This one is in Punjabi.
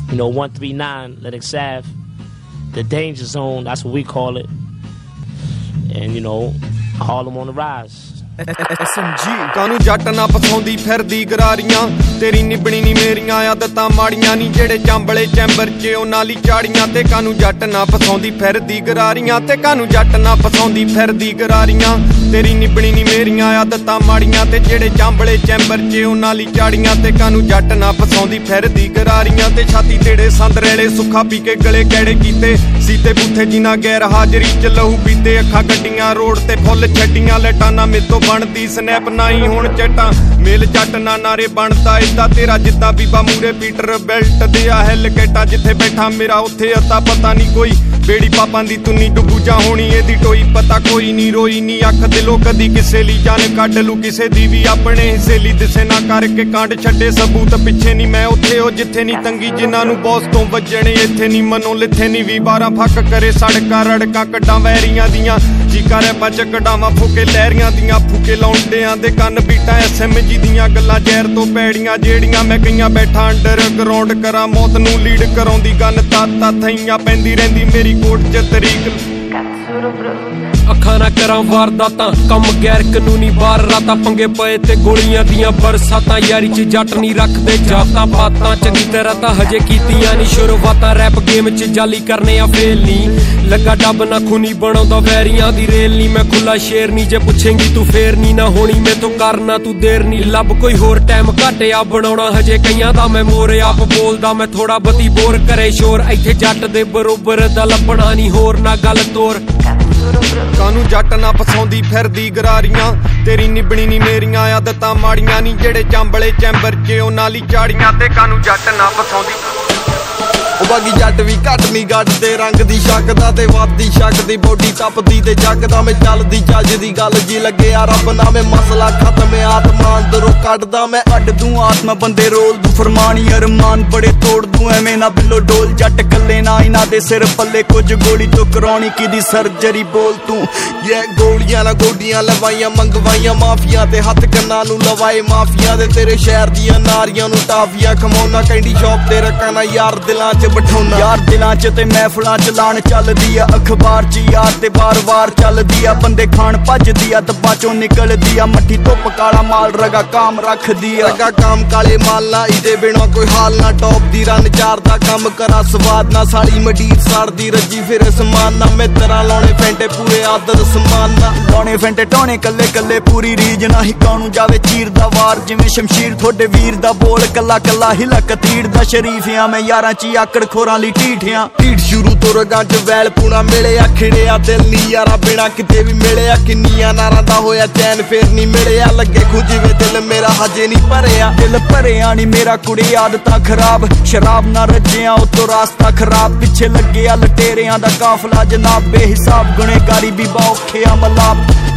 139 Lennox Ave, the danger zone, that's what we call it. And Harlem on the rise. SMG ਕਾਨੂੰ ਜੱਟ ਨਾ ਪਸਾਉਂਦੀ ਫਿਰਦੀ ਗਰਾਰੀਆਂ ਤੇਰੀ ਨਿਭਣੀ ਨੀ ਮੇਰੀਆਂ ਆਦਤਾਂ ਮਾੜੀਆਂ ਨੀ ਜਿਹੜੇ ਚਾਂਬਲੇ ਚੈਂਬਰ 'ਚ ਉਹਨਾਂ ਲਈ ਚਾੜੀਆਂ ਤੇ ਕਾਨੂੰ ਜੱਟ ਨਾ ਪਸਾਉਂਦੀ ਫਿਰਦੀ ਗਰਾਰੀਆਂ ਤੇ ਕਾਨੂੰ ਜੱਟ ਨਾ ਪਸਾਉਂਦੀ ਫਿਰਦੀ ਗਰਾਰੀਆਂ ਤੇਰੀ ਨਿਭਣੀ ਨੀ ਮੇਰੀਆਂ ਆਦਤਾਂ ਮਾੜੀਆਂ ਤੇ ਜਿਹੜੇ ਚਾਂਬਲੇ ਚੈਂਬਰ 'ਚ ਉਹਨਾਂ ਲਈ ਚਾੜੀਆਂ ਤੇ ਕਾਨੂੰ ਜੱਟ ਨਾ ਪਸਾਉਂਦੀ ਫਿਰਦੀ ਗਰਾਰੀਆਂ ਤੇ ਛਾਤੀ ਤੇੜੇ ਸੰਦਰੇਲੇ ਸੁੱਖਾ ਪੀ ਕੇ ਗਲੇ ਗੈੜੇ ਕੀਤੇ ਸੀਤੇ ਬੂਥੇ ਜਿਨਾ ਗੈਰ ਹਾਜ਼ਰੀ 'ਚ ਲਹੂ ਪੀਤੇ ਅੱਖਾਂ ਗੱਡੀਆਂ ਰੋਡ ਤੇ ਫੁੱਲ ਛੱਡੀਆਂ ਲਟਾਨਾ ਮੇਤੋਂ ਬਣਦੀ ਸਨੈਪ ਨਾਈ ਹੁਣ ਚਟਾਂ ਮੇਲ ਜੱਟ ਨਾ ਨਾਰੇ ਬਣਦਾ ਏਦਾਂ ਤੇਰਾ ਜਿੱਦਾਂ ਬੀਬਾ ਮੂਰੇ ਪੀਟਰ ਬੈਲਟ ਦੇ ਆ ਹੈਲ ਕੈਟਾ ਜਿੱਥੇ ਬੈਠਾ ਮੇਰਾ ਉੱਥੇ ਅਤਾ ਪਤਾ ਨਹੀਂ ਕੋਈ ਬੇੜੀ ਪਾਪਾਂ ਦੀ ਤੁੰਨੀ ਡੁੱਬੂ ਜਾ ਹੋਣੀ ਇਹਦੀ ਟੋਈ ਪਤਾ ਕੋਈ ਨਹੀਂ ਰੋਈ ਨਹੀਂ ਅੱਖ ਦਿਲੋਂ ਕਦੀ ਕਿਸੇ ਲਈ ਜਾਨ ਕੱਢ ਲੂ ਕਿਸੇ ਦੀ ਵੀ ਆਪਣੇ ਹਿੱਸੇ ਲਈ ਦਿਸੇ ਨਾ ਕਰਕੇ ਕਾਂਡ ਛੱਡੇ ਸਬੂਤ ਪਿੱਛੇ ਨਹੀਂ ਮੈਂ ਉੱਥੇ ਉਹ ਜਿੱਥੇ ਨਹੀਂ ਤੰਗੀ ਜਿਨ੍ਹਾਂ ਨੂੰ ਬੌਸ ਤੋਂ ਵੱਜਣੇ ਇੱਥੇ ਨਹੀਂ ਮਨੋਂ ਲਿੱਥੇ ਨਹੀਂ ਵੀ 12 ਫੱਕ ਕਰੇ ਸੜਕਾਂ ਰੜਕਾਂ ਕੱਢਾਂ ਵੈਰੀਆਂ ਦੀਆਂ ਜੀ ਕਰੇ ਬੱਚ ਕਢਾਵਾਂ ਫੂਕੇ ਲਹਿਰੀਆਂ ਦੀਆਂ ਫੂਕੇ ਲਾਉਂਦਿਆਂ ਦੇ ਕੰਨ ਬੀਟਾਂ SMG ਦੀਆਂ ਗੱਲਾਂ ਜ਼ਹਿਰ ਤੋਂ ਪੈੜੀਆਂ ਜਿਹੜੀਆਂ ਮੈਂ ਕਈਆਂ ਬੈਠਾ ਅੰਡਰ ਗਰਾਊਂਡ ਕਰਾਂ ਮੌਤ ਨੂੰ ਲੀਡ ਕਰਾਉਂਦੀ ਗੰਨ ਤਾਂ ਥਈਆਂ ਪੈਂਦੀ ਰਹਿੰਦੀ ਮੇਰੀ ਕੋਟ 'ਚ ਤਰੀਕ ਅੱਖਾਂ ਨਾ ਕਰਾਂ ਵਾਰਦਾਤਾਂ ਕੰਮ ਗੈਰ ਕਾਨੂੰਨੀ ਬਾਹਰ ਰਾਤਾਂ ਪੰਗੇ ਪਏ ਤੇ ਗੋਲੀਆਂ ਦੀਆਂ ਬਰਸਾਤਾਂ ਯਾਰੀ 'ਚ ਜੱਟ ਨਹੀਂ ਰੱਖਦੇ ਜਾਤਾਂ ਪਾਤਾਂ ਚੰਗੀ ਤਰ੍ਹਾਂ ਤਾਂ ਹਜੇ ਕੀਤੀਆਂ ਨਹੀਂ ਸ਼ੁਰੂਆਤਾਂ ਰੈਪ ਗੇਮ 'ਚ ਜਾਲੀ ਕਰਨੇ ਆ ਫੇਲ ਨਹੀਂ ਲੱਗਾ ਡੱਬ ਨਾ ਖੂਨੀ ਬਣਾਉਂਦਾ ਵੈਰੀਆਂ ਦੀ ਰੇਲ ਨਹੀਂ ਮੈਂ ਖੁੱਲਾ ਸ਼ੇਰ ਨਹੀਂ ਜੇ ਪੁੱਛੇਂਗੀ ਤੂੰ ਫੇਰ ਨਹੀਂ ਨਾ ਹੋਣੀ ਮੈਥੋਂ ਕਰਨਾ ਤੂੰ ਦੇਰ ਨਹੀਂ ਲੱਭ ਕੋਈ ਹੋਰ ਟਾਈਮ ਘਟਿਆ ਬਣਾਉਣਾ ਹਜੇ ਕਈਆਂ ਦਾ ਮੈਂ ਮੋਰ ਆਪ ਬੋਲਦਾ ਮੈਂ ਥੋੜਾ ਬਤੀ ਬੋਰ ਕਰੇ ਸ਼ੋਰ ਇੱਥੇ ਜੱਟ ਦੇ ਬਰੋਬਰ ਦਾ ਲੱਭਣਾ ਨਹੀਂ ਹੋਰ ਨਾ ਗੱਲ ਤੋਰ ਕਾਨੂੰ ਜੱਟ ਨਾ ਪਸਾਉਂਦੀ ਫਿਰਦੀ ਗਰਾਰੀਆਂ ਤੇਰੀ ਨਿਭਣੀ ਨੀ ਮੇਰੀਆਂ ਆਦਤਾਂ ਮਾੜੀਆਂ ਨੀ ਜਿਹੜੇ ਚਾਂਬਲੇ ਚੈਂਬਰ 'ਚ ਉਹਨਾਂ ਲਈ ਚਾੜੀਆਂ ਤੇ ਕਾਨੂੰ ਜੱਟ ਨਾ ਪਸਾਉਂਦੀ ਉਹ ਬਾਗੀ ਜੱਟ ਵੀ ਘੱਟ ਨਹੀਂ ਗੱਡਦੇ ਰੰਗ ਦੀ ਸ਼ੱਕਦਾ ਤੇ ਵੱਧਦੀ ਸ਼ੱਕ ਦੀ ਬੋਡੀ ਟੱਪਦੀ ਤੇ ਜੱਗਦਾ ਮੈਂ ਚੱਲਦੀ ਚੱਜਦੀ ਗੱਲ ਜੀ ਲੱਗਿਆ ਰੱਬ ਨਾ ਮੈਂ ਮਸਲਾ ਖਤਮ ਆਤਮਾ ਅੰਦਰੋਂ ਕੱਢਦਾ ਮੈਂ ਅੱਡ ਦੂੰ ਆਤਮਾ ਬੰਦੇ ਰੋਲ ਦੂੰ ਫਰਮਾਨੀ ਅਰਮਾਨ ਬੜੇ ਤੋੜ ਦੂੰ ਐਵੇਂ ਨਾ ਬਿੱਲੋ ਡੋਲ ਜੱਟ ਕੱਲੇ ਨਾ ਇਹਨਾਂ ਦੇ ਸਿਰ ਪੱਲੇ ਕੁਝ ਗੋਲੀ ਤੋਂ ਕਰਾਉਣੀ ਕਿਦੀ ਸਰਜਰੀ ਬੋਲ ਤੂੰ ਗੋਲੀਆਂ ਨਾ ਗੋਡੀਆਂ ਲਵਾਈਆਂ ਮੰਗਵਾਈਆਂ ਮਾਫੀਆ ਤੇ ਹੱਥ ਕੰਨਾਂ ਨੂੰ ਲਵਾਏ ਮਾਫੀਆ ਦੇ ਤੇਰੇ ਸ਼ਹਿਰ ਦੀਆਂ ਨਾਰੀਆਂ ਨੂੰ ਟਾਫੀਆਂ ਖਮਾਉਣਾ ਕੈਂਡੀ ਸ਼ੌਪ ਤੇ ਰੱਖਾਂ ਨਾ ਯਾਰ ਦਿਲਾਂ 'ਚ ਬਿਠਾਉਣਾ ਯਾਰ ਦਿਲਾਂ 'ਚ ਤੇ ਮਹਿਫਲਾਂ 'ਚ ਲਾਣ ਚੱਲਦੀ ਆ ਅਖਬਾਰ 'ਚ ਯਾਰ ਤੇ ਵਾਰ-ਵਾਰ ਚੱਲਦੀ ਆ ਬੰਦੇ ਖਾਣ ਭੱਜਦੀ ਆ ਦੱਬਾਂ 'ਚੋਂ ਨਿਕਲਦੀ ਆ ਮੱਠੀ ਧੁੱਪ ਕਾਲਾ ਮਾਲ ਰਗਾ ਕਾਮ ਰੱਖਦੀ ਆ ਰਗਾ ਕਾਮ ਕਾਲੇ ਮਾਲ ਨਾ ਇਹਦੇ ਬਿਨਾ ਕੋਈ ਹਾਲ ਨਾ ਟੌਪ ਦੀ ਰਨ ਚਾਰ ਦਾ ਕੰਮ ਕਰਾ ਸਵਾਦ ਨਾ ਸਾਲੀ ਮਡੀਰ ਸੜਦੀ ਰੱਜੀ ਫਿਰ ਸਮਾਨ ਨਾ ਮਿੱਤਰਾਂ ਲਾਉਣੇ ਫੈਂਟੇ ਪੂਰੇ ਆਦਤ ਸਮਾਨ ਨਾ ਲਾਉਣੇ ਫੈਂਟੇ ਟੋਣੇ ਕੱਲੇ ਕੱਲੇ ਪੂਰੀ ਰੀਜ ਨਾ ਹੀ ਕਾਨੂੰ ਜਾਵੇ ਚੀਰ ਦਾ ਵਾਰ ਜਿਵੇਂ ਸ਼ਮਸ਼ੀਰ ਤੁਹਾਡੇ ਵੀਰ ਦਾ ਬੋਲ ਕੱਲਾ ਕੱਲਾ ਹਿਲਾ ਕਤੀੜ ਦਾ ਸ਼ਰੀਫਿਆਂ ਮੈਂ ਯਾਰਾਂ 'ਚ ਆਕੜ ਖੋਰਾਂ ਲਈ ਢੀਠਿਆਂ ਢੀਠ ਸ਼ੁਰੂ ਤੋਂ ਰਗਾਂ 'ਚ ਵੈਲ ਪੂਣਾ ਮਿਲਿਆ ਖਿੜਿਆ ਦਿਲ ਨਹੀਂ ਯਾਰਾ ਬਿਨਾ ਕਿਤੇ ਵੀ ਮਿਲਿਆ ਕਿੰਨੀਆਂ ਨਾਰਾਂ ਦਾ ਹੋਇਆ ਚੈਨ ਫੇਰ ਨਹੀਂ ਮਿਲਿਆ ਲੱਗੇ ਖੁਜਵੇਂ ਦਿਲ ਮੇਰਾ ਹਜੇ ਨਹੀਂ ਭਰਿਆ ਦਿਲ ਭਰਿਆ ਨਹੀਂ ਮੇਰਾ ਕੁੜੀ ਆਦਤਾਂ ਖਰਾਬ ਸ਼ਰਾਬ ਨਾ ਰੱਜਿਆ ਉਤੋਂ ਰਾਸਤਾ ਖਰਾਬ ਪਿੱਛੇ ਲੱਗਿਆ ਲਟੇਰਿਆਂ ਦਾ ਕਾਫਲਾ ਜਨਾਬ ਬੇਹਿਸਾਬ ਗੁਨੇਗਾਰੀ ਵੀ ਔਖੇ ਆ ਮਲਾਬ